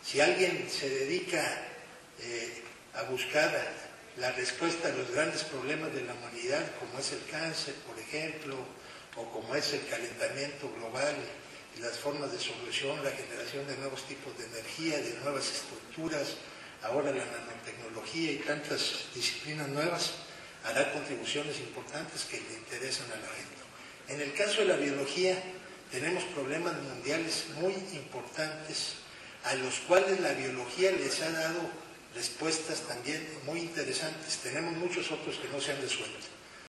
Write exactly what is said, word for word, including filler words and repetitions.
Si alguien se dedica eh, a buscar la respuesta a los grandes problemas de la humanidad, como es el cáncer, por ejemplo, o como es el calentamiento global y las formas de solución, la generación de nuevos tipos de energía, de nuevas estructuras, ahora la nanotecnología y tantas disciplinas nuevas, hará contribuciones importantes que le interesan a la gente. En el caso de la biología, tenemos problemas mundiales muy importantes, a los cuales la biología les ha dado respuestas también muy interesantes. Tenemos muchos otros que no se han resuelto.